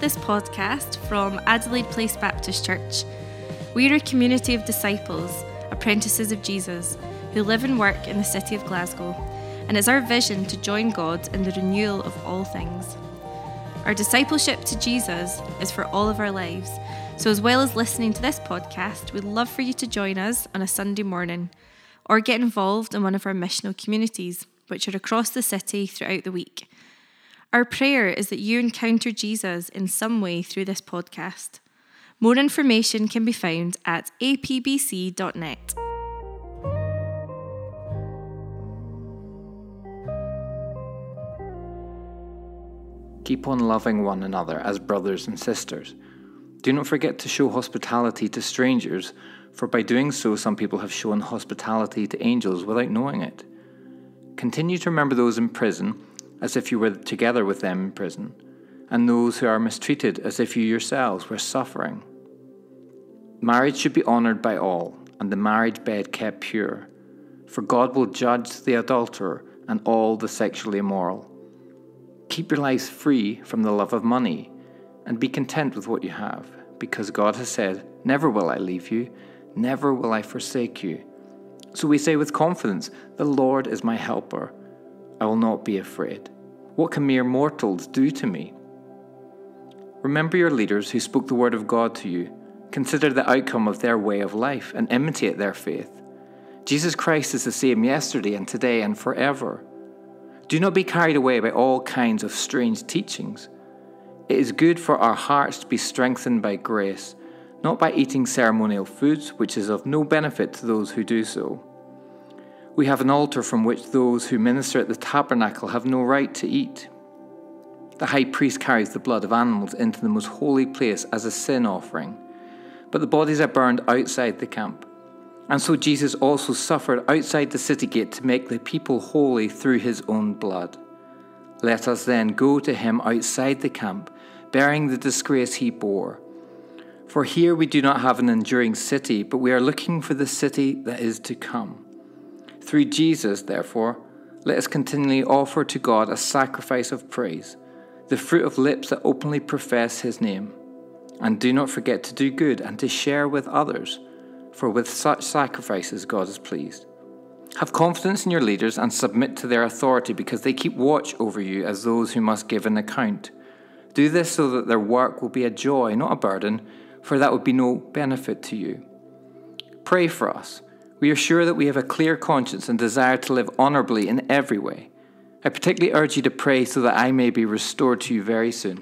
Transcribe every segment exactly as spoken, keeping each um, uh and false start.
this podcast from Adelaide Place Baptist Church. We are a community of disciples, apprentices of Jesus, who live and work in the city of Glasgow, and it's our vision to join God in the renewal of all things. Our discipleship to Jesus is for all of our lives, so as well as listening to this podcast, we'd love for you to join us on a Sunday morning, or get involved in one of our missional communities, which are across the city throughout the week. Our prayer is that you encounter Jesus in some way through this podcast. More information can be found at a p b c dot net. Keep on loving one another as brothers and sisters. Do not forget to show hospitality to strangers, for by doing so some people have shown hospitality to angels without knowing it. Continue to remember those in prison as if you were together with them in prison, and those who are mistreated as if you yourselves were suffering. Marriage should be honoured by all, and the marriage bed kept pure, for God will judge the adulterer and all the sexually immoral. Keep your lives free from the love of money, and be content with what you have, because God has said, "Never will I leave you, never will I forsake you." So we say with confidence, "The Lord is my helper. I will not be afraid. What can mere mortals do to me?" Remember your leaders who spoke the word of God to you. Consider the outcome of their way of life and imitate their faith. Jesus Christ is the same yesterday and today and forever. Do not be carried away by all kinds of strange teachings. It is good for our hearts to be strengthened by grace, not by eating ceremonial foods, which is of no benefit to those who do so. We have an altar from which those who minister at the tabernacle have no right to eat. The high priest carries the blood of animals into the most holy place as a sin offering, but the bodies are burned outside the camp. And so Jesus also suffered outside the city gate to make the people holy through his own blood. Let us then go to him outside the camp, bearing the disgrace he bore. For here we do not have an enduring city, but we are looking for the city that is to come. Through Jesus, therefore, let us continually offer to God a sacrifice of praise, the fruit of lips that openly profess his name. And do not forget to do good and to share with others, for with such sacrifices God is pleased. Have confidence in your leaders and submit to their authority, because they keep watch over you as those who must give an account. Do this so that their work will be a joy, not a burden, for that would be no benefit to you. Pray for us. We are sure that we have a clear conscience and desire to live honourably in every way. I particularly urge you to pray so that I may be restored to you very soon.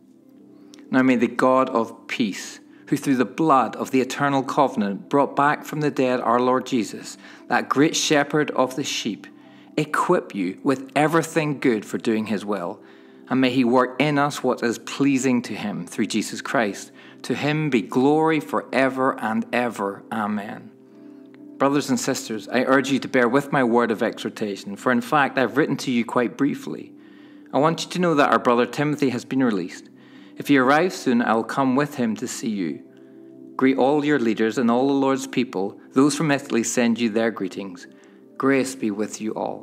Now may the God of peace, who through the blood of the eternal covenant brought back from the dead our Lord Jesus, that great shepherd of the sheep, equip you with everything good for doing his will, and may he work in us what is pleasing to him through Jesus Christ. To him be glory forever and ever. Amen. Brothers and sisters, I urge you to bear with my word of exhortation, for in fact I've written to you quite briefly. I want you to know that our brother Timothy has been released. If he arrives soon, I will come with him to see you. Greet all your leaders and all the Lord's people. Those from Italy send you their greetings. Grace be with you all.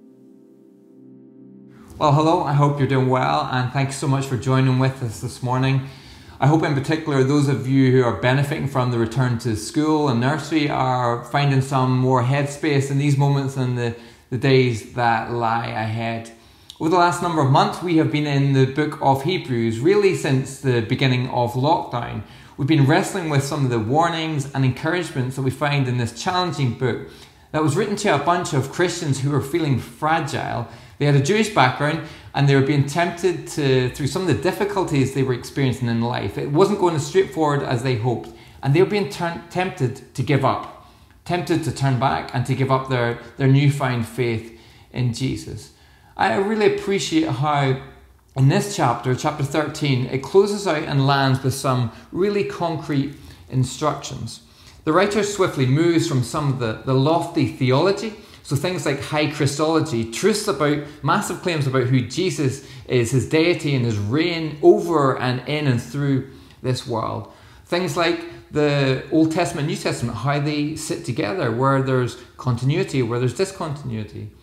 Well, hello, I hope you're doing well, and thanks so much for joining with us this morning. I hope in particular those of you who are benefiting from the return to school and nursery are finding some more headspace in these moments and the, the days that lie ahead. Over the last number of months, we have been in the book of Hebrews, really since the beginning of lockdown. We've been wrestling with some of the warnings and encouragements that we find in this challenging book that was written to a bunch of Christians who were feeling fragile. They had a Jewish background and they were being tempted to, through some of the difficulties they were experiencing in life. It wasn't going as straightforward as they hoped, and they were being turn, tempted to give up, tempted to turn back and to give up their, their newfound faith in Jesus. I really appreciate how in this chapter, chapter thirteen, it closes out and lands with some really concrete instructions. The writer swiftly moves from some of the, the lofty theology, so things like high Christology, truths about, massive claims about who Jesus is, his deity and his reign over and in and through this world. Things like the Old Testament, New Testament, how they sit together, where there's continuity, where there's discontinuity.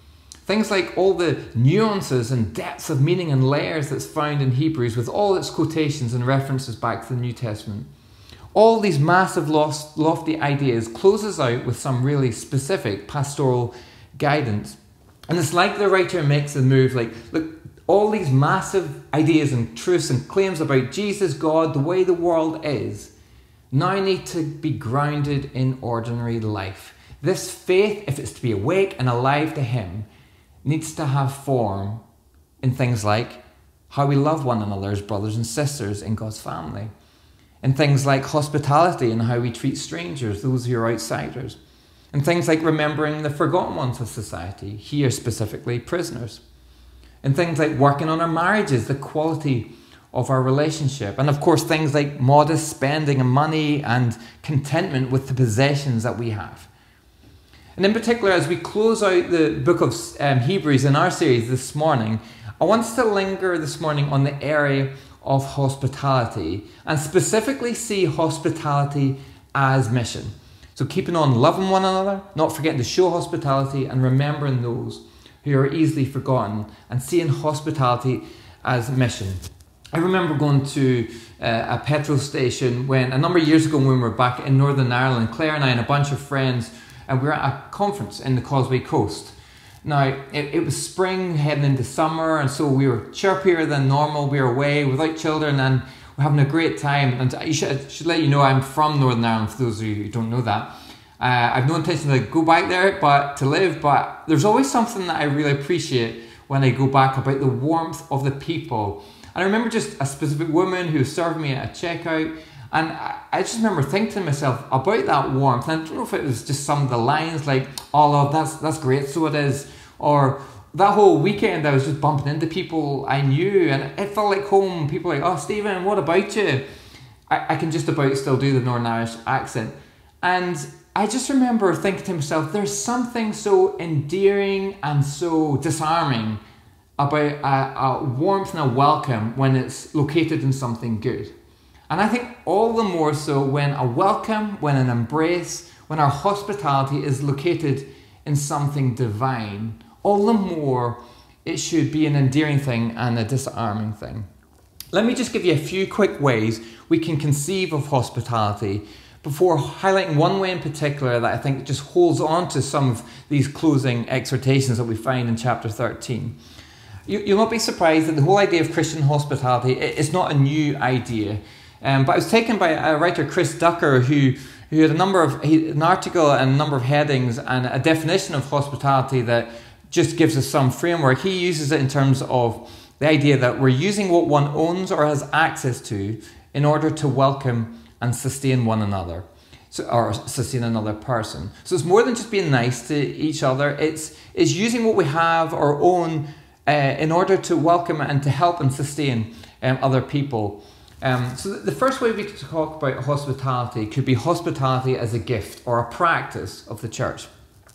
Things like all the nuances and depths of meaning and layers that's found in Hebrews with all its quotations and references back to the New Testament. All these massive lofty ideas closes out with some really specific pastoral guidance. And it's like the writer makes the move like, look, all these massive ideas and truths and claims about Jesus, God, the way the world is, now need to be grounded in ordinary life. This faith, if it's to be awake and alive to Him, needs to have form in things like how we love one another as brothers and sisters in God's family, in things like hospitality and how we treat strangers, those who are outsiders, and things like remembering the forgotten ones of society, here specifically prisoners, and things like working on our marriages, the quality of our relationship, and of course things like modest spending of money and contentment with the possessions that we have. And in particular, as we close out the book of um, Hebrews in our series this morning, I want us to linger this morning on the area of hospitality, and specifically see hospitality as mission. So keeping on loving one another, not forgetting to show hospitality, and remembering those who are easily forgotten, and seeing hospitality as mission. I remember going to uh, a petrol station when a number of years ago when we were back in Northern Ireland, Claire and I and a bunch of friends, and we were at a conference in the Causeway Coast. Now, it, it was spring heading into summer, and so we were chirpier than normal. We were away without children, and we're having a great time. And I should, I should let you know I'm from Northern Ireland, for those of you who don't know that. Uh, I've no intention to go back there but to live, but there's always something that I really appreciate when I go back about the warmth of the people. And I remember just a specific woman who served me at a checkout, and I just remember thinking to myself about that warmth. And I don't know if it was just some of the lines like, oh, love, that's, that's great, so it is. Or that whole weekend I was just bumping into people I knew, and it felt like home. People were like, oh, Stephen, what about you? I, I can just about still do the Northern Irish accent. And I just remember thinking to myself, there's something so endearing and so disarming about a, a warmth and a welcome when it's located in something good. And I think all the more so when a welcome, when an embrace, when our hospitality is located in something divine, all the more it should be an endearing thing and a disarming thing. Let me just give you a few quick ways we can conceive of hospitality before highlighting one way in particular that I think just holds on to some of these closing exhortations that we find in chapter thirteen. You, you'll not be surprised that the whole idea of Christian hospitality is not a new idea. Um, but I was taken by a writer, Chris Ducker, who, who had a number of he, an article and a number of headings and a definition of hospitality that just gives us some framework. He uses it in terms of the idea that we're using what one owns or has access to in order to welcome and sustain one another, so, or sustain another person. So it's more than just being nice to each other. It's, it's using what we have or own uh, in order to welcome and to help and sustain um, other people. Um, so the first way we could talk about hospitality could be hospitality as a gift or a practice of the church.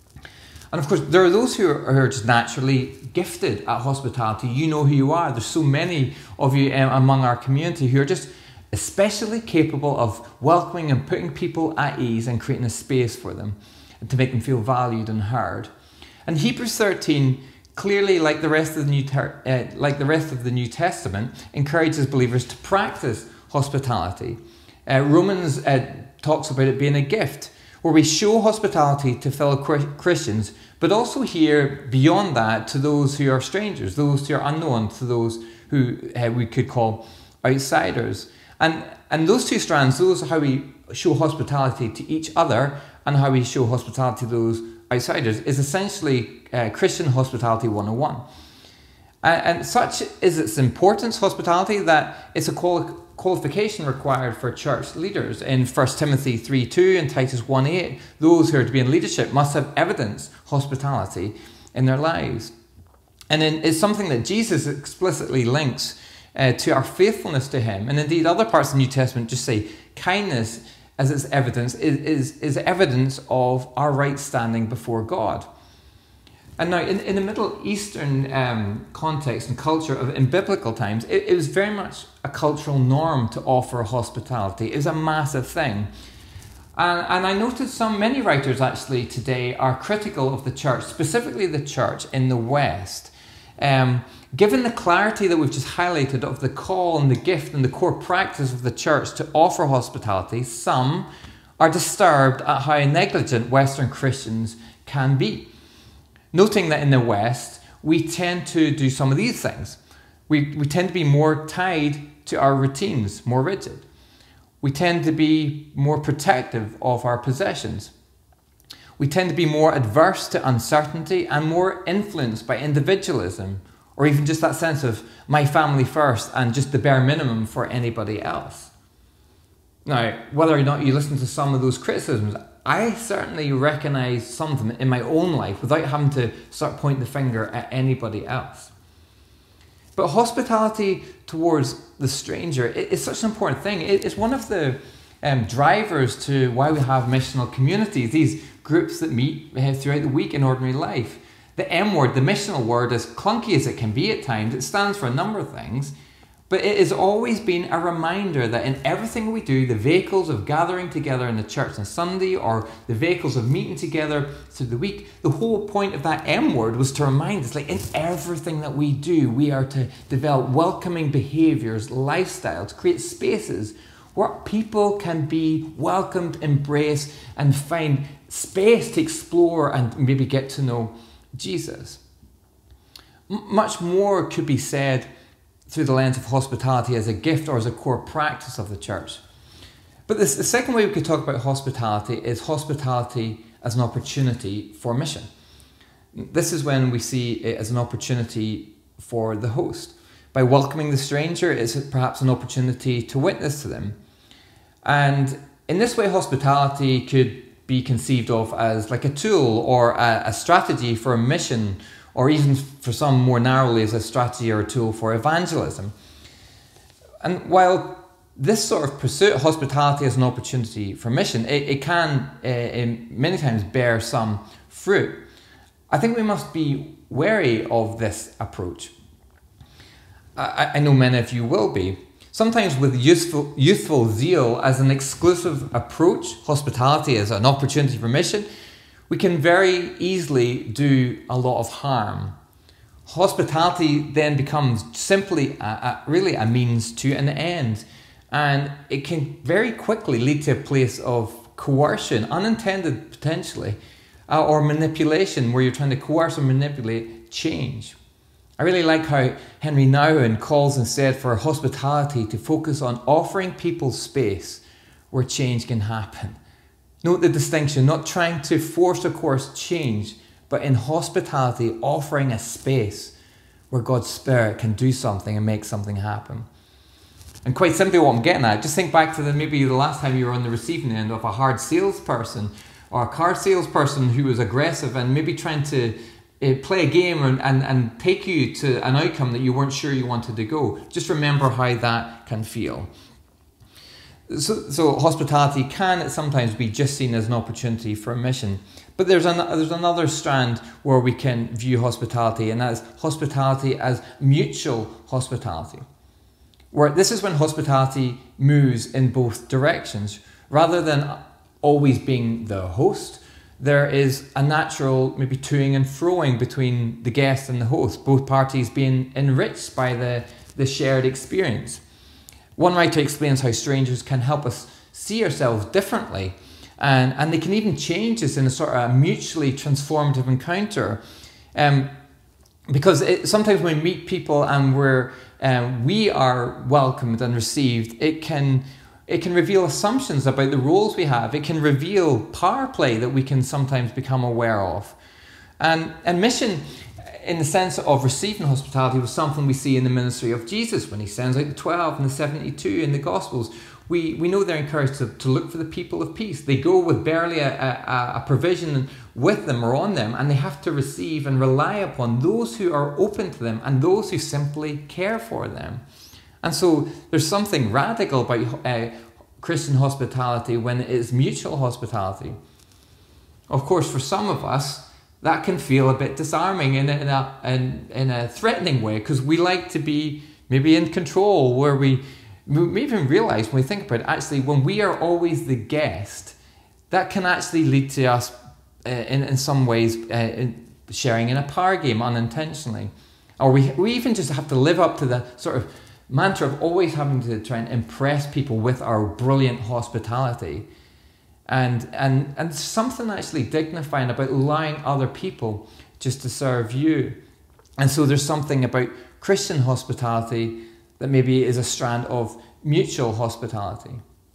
And of course, there are those who are, who are just naturally gifted at hospitality. You know who you are. There's so many of you um, among our community who are just especially capable of welcoming and putting people at ease and creating a space for them and to make them feel valued and heard. And Hebrews thirteen, clearly, like the rest of the New Ter- uh, like the rest of the New Testament, encourages believers to practice hospitality. Uh, Romans uh, talks about it being a gift, where we show hospitality to fellow Christians, but also here, beyond that, to those who are strangers, those who are unknown, to those who uh, we could call outsiders. And, and those two strands, those are how we show hospitality to each other and how we show hospitality to those outsiders, is essentially uh, Christian Hospitality one oh one. And, and such is its importance, hospitality, that it's a quali- qualification required for church leaders. In First Timothy three two and Titus one eight, those who are to be in leadership must have evidence hospitality in their lives. And in, it's something that Jesus explicitly links uh, to our faithfulness to him. And indeed, other parts of the New Testament just say kindness as its evidence is, is, is evidence of our right standing before God. And now, in, in the Middle Eastern um, context and culture of in biblical times, it, it was very much a cultural norm to offer hospitality. It was a massive thing. And, and I noticed some, many writers actually today are critical of the church, specifically the church in the West. Um, given the clarity that we've just highlighted of the call and the gift and the core practice of the church to offer hospitality, some are disturbed at how negligent Western Christians can be. Noting that in the West, we tend to do some of these things. We, we tend to be more tied to our routines, more rigid. We tend to be more protective of our possessions. We tend to be more adverse to uncertainty and more influenced by individualism, or even just that sense of my family first and just the bare minimum for anybody else. Now, whether or not you listen to some of those criticisms, I certainly recognise some of them in my own life without having to start pointing the finger at anybody else. But hospitality towards the stranger is such an important thing. It's one of the um, drivers to why we have missional communities, these groups that meet throughout the week in ordinary life. The M word, the missional word, as clunky as it can be at times, it stands for a number of things, but it has always been a reminder that in everything we do, the vehicles of gathering together in the church on Sunday or the vehicles of meeting together through the week, the whole point of that M word was to remind us, like in everything that we do, we are to develop welcoming behaviours, lifestyles, create spaces where people can be welcomed, embraced, and find space to explore and maybe get to know Jesus. M- much more could be said through the lens of hospitality as a gift or as a core practice of the church. But this, the second way we could talk about hospitality is hospitality as an opportunity for mission. This is when we see it as an opportunity for the host. By welcoming the stranger, it's perhaps an opportunity to witness to them. And in this way, hospitality could be conceived of as like a tool or a, a strategy for a mission, or even for some more narrowly as a strategy or a tool for evangelism. And while this sort of pursuit of hospitality as an opportunity for mission, it, it can uh, in many times bear some fruit, I think we must be wary of this approach. I, I know many of you will be. Sometimes with youthful, youthful zeal as an exclusive approach, hospitality as an opportunity for mission, we can very easily do a lot of harm. Hospitality then becomes simply a, a, really a means to an end, and it can very quickly lead to a place of coercion, unintended potentially, uh, or manipulation, where you're trying to coerce or manipulate change. I really like how Henry Nouwen calls instead for hospitality to focus on offering people space where change can happen. Note the distinction, not trying to force or coerce change, but in hospitality offering a space where God's Spirit can do something and make something happen. And quite simply what I'm getting at, just think back to the, maybe the last time you were on the receiving end of a hard salesperson or a car salesperson who was aggressive and maybe trying to uh, play a game and, and, and take you to an outcome that you weren't sure you wanted to go. Just remember how that can feel. So, so hospitality can sometimes be just seen as an opportunity for a mission. But there's, an, there's another strand where we can view hospitality, and that is hospitality as mutual hospitality. Where this is when hospitality moves in both directions. Rather than always being the host, there is a natural maybe toing and froing between the guest and the host, both parties being enriched by the, the shared experience. One writer explains how strangers can help us see ourselves differently, and, and they can even change us in a sort of a mutually transformative encounter. Um, because it, sometimes when we meet people and we're, um, we are welcomed and received, it can, it can reveal assumptions about the roles we have. It can reveal power play that we can sometimes become aware of. And, and mission, in the sense of receiving hospitality, was something we see in the ministry of Jesus when he sends out the twelve and the seventy-two in the Gospels. We we know they're encouraged to, to look for the people of peace. They go with barely a, a, a provision with them or on them, and they have to receive and rely upon those who are open to them and those who simply care for them. And so there's something radical about uh, Christian hospitality when it is mutual hospitality. Of course, for some of us, that can feel a bit disarming in a, in a, in, in a threatening way, because we like to be maybe in control, where we, we even realize when we think about it, actually when we are always the guest, That can actually lead to us, uh, in, in some ways, uh, in sharing in a power game unintentionally. Or we, we even just have to live up to the sort of mantra of always having to try and impress people with our brilliant hospitality. And, and, and something actually dignifying about allowing other people just to serve you. And so there's something about Christian hospitality that maybe is a strand of mutual hospitality.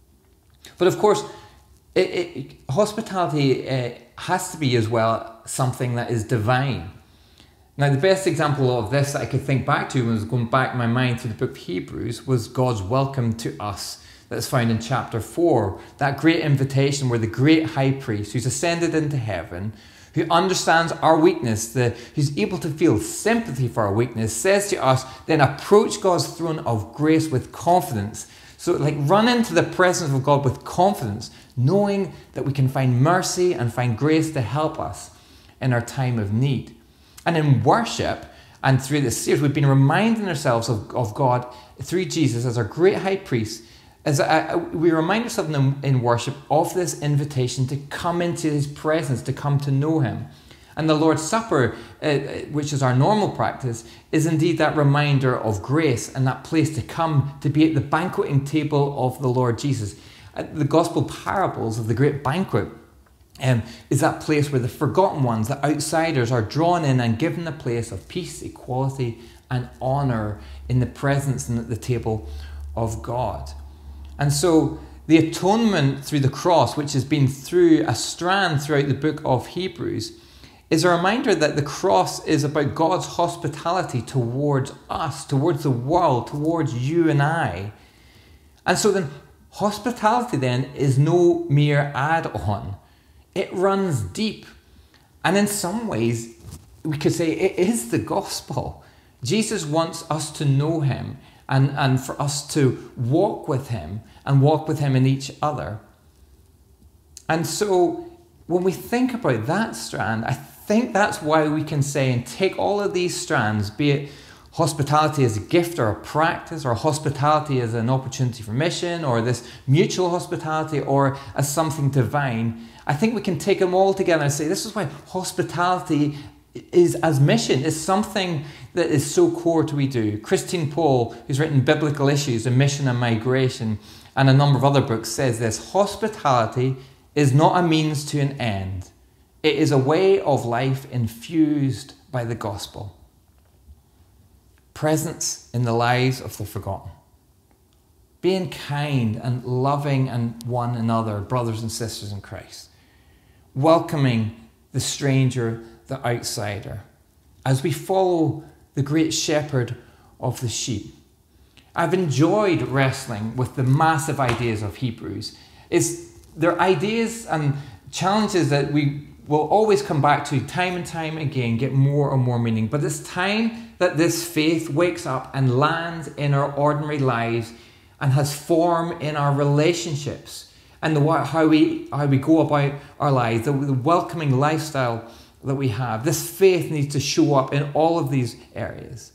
But of course, it, it, hospitality uh, has to be as well something that is divine. Now, the best example of this that I could think back to when I was going back in my mind through the book of Hebrews was God's welcome to us that's found in chapter four. That great invitation where the great high priest who's ascended into heaven, who understands our weakness, the, who's able to feel sympathy for our weakness, says to us, then approach God's throne of grace with confidence. So like run into the presence of God with confidence, knowing that we can find mercy and find grace to help us in our time of need. And in worship, and through this series, we've been reminding ourselves of, of God through Jesus as our great high priest. As a, a, we remind ourselves in, in worship of this invitation to come into his presence, to come to know him. And the Lord's Supper, uh, which is our normal practice, is indeed that reminder of grace and that place to come to be at the banqueting table of the Lord Jesus. Uh, the gospel parables of the great banquet um, is that place where the forgotten ones, the outsiders, are drawn in and given a place of peace, equality, and honour in the presence and at the table of God. And so the atonement through the cross, which has been through a strand throughout the book of Hebrews, is a reminder that the cross is about God's hospitality towards us, towards the world, towards you and I. And so then hospitality then is no mere add-on. It runs deep. And in some ways, we could say it is the gospel. Jesus wants us to know him and, and for us to walk with him and walk with him in each other. And so when we think about that strand, I think that's why we can say and take all of these strands, be it hospitality as a gift or a practice, or hospitality as an opportunity for mission, or this mutual hospitality, or as something divine. I think we can take them all together and say this is why hospitality is as mission, is something that is so core to what we do. Christine Paul, who's written Biblical Issues and Mission and Migration, and a number of other books, says this: hospitality is not a means to an end. It is a way of life infused by the gospel. Presence in the lives of the forgotten. Being kind and loving and one another, brothers and sisters in Christ. Welcoming the stranger, the outsider, as we follow the great shepherd of the sheep. I've enjoyed wrestling with the massive ideas of Hebrews. It's, they're ideas and challenges that we will always come back to time and time again, get more and more meaning. But it's time that this faith wakes up and lands in our ordinary lives and has form in our relationships and the, how we how we go about our lives, the, the welcoming lifestyle that we have. This faith needs to show up in all of these areas.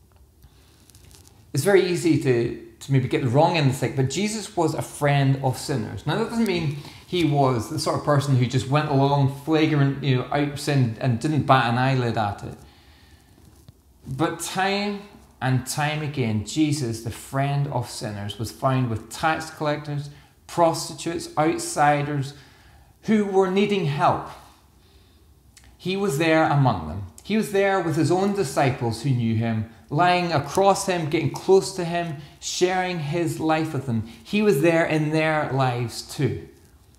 It's very easy to, to maybe get the wrong end of the stick, but Jesus was a friend of sinners. Now that doesn't mean he was the sort of person who just went along flagrant, you know, out sin and didn't bat an eyelid at it. But time and time again, Jesus, the friend of sinners, was found with tax collectors, prostitutes, outsiders who were needing help. He was there among them. He was there with his own disciples who knew him, lying across him, getting close to him, sharing his life with them. He was there in their lives too.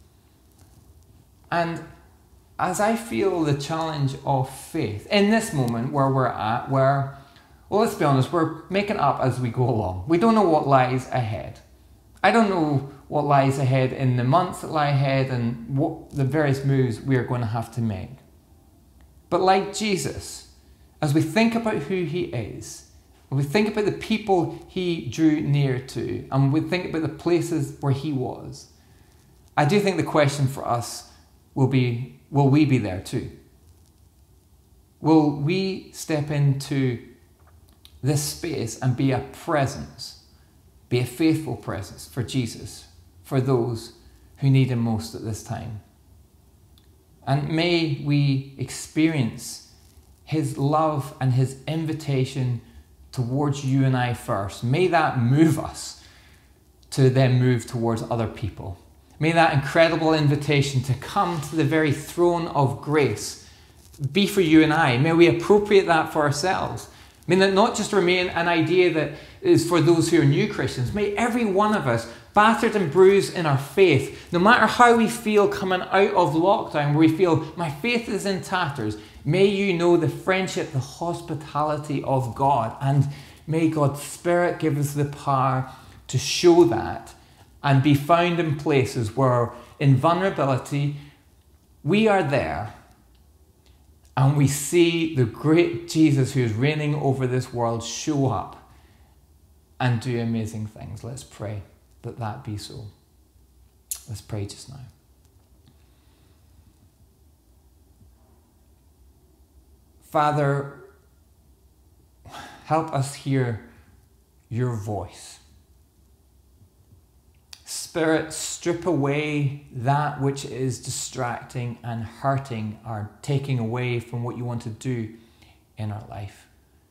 And as I feel the challenge of faith in this moment where we're at, where, well, let's be honest, we're making up as we go along. We don't know what lies ahead. I don't know what lies ahead in the months that lie ahead and what the various moves we are going to have to make. But like Jesus, as we think about who he is, when we think about the people he drew near to, and we think about the places where he was, I do think the question for us will be, will we be there too? Will we step into this space and be a presence, be a faithful presence for Jesus, for those who need him most at this time? And may we experience his love and his invitation towards you and I first. May that move us to then move towards other people. May that incredible invitation to come to the very throne of grace be for you and I. May we appropriate that for ourselves. May that not just remain an idea that is for those who are new Christians. May every one of us, battered and bruised in our faith, no matter how we feel coming out of lockdown, where we feel my faith is in tatters, may you know the friendship, the hospitality of God. And may God's Spirit give us the power to show that and be found in places where in vulnerability we are there and we see the great Jesus who is reigning over this world show up and do amazing things. Let's pray that that be so. Let's pray just now. Father, help us hear your voice. Spirit, strip away that which is distracting and hurting or taking away from what you want to do in our life.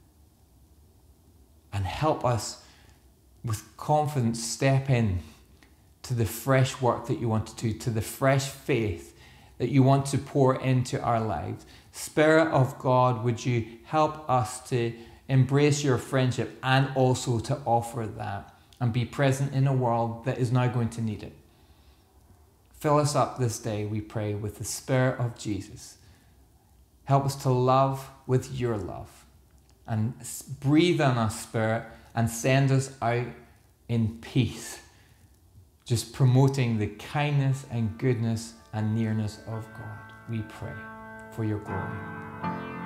And help us with confidence step in to the fresh work that you want to do, to the fresh faith that you want to pour into our lives. Spirit of God, would you help us to embrace your friendship and also to offer that and be present in a world that is now going to need it. Fill us up this day, we pray, with the Spirit of Jesus. Help us to love with your love and breathe on us, Spirit, and send us out in peace, just promoting the kindness and goodness and nearness of God. We pray for your glory.